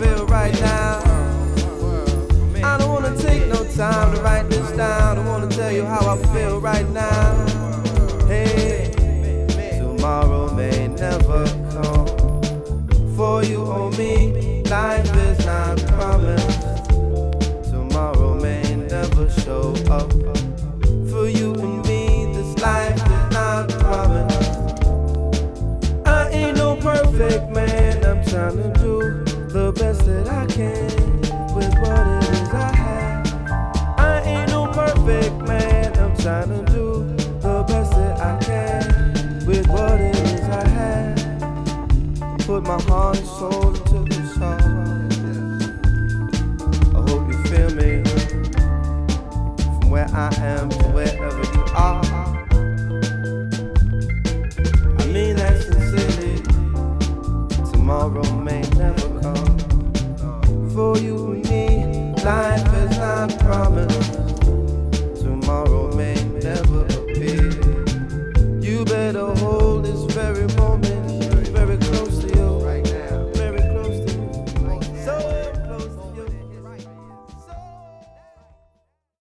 feel right now. I don't wanna take no time to write this down. I wanna tell you how I feel right now. Hey, tomorrow may never come. For you or me, life is not promised. Tomorrow may never show up. For you and me, this life is not promised. I ain't no perfect man, I'm trying to do the best that I can with what it is I have. I ain't no perfect man, I'm trying to do the best that I can with what it is I have. Put my heart and soul into this song. I hope you feel me from where I am to wherever you are. I mean that sincerely. Tomorrow may never come. For you and me, life is not promised.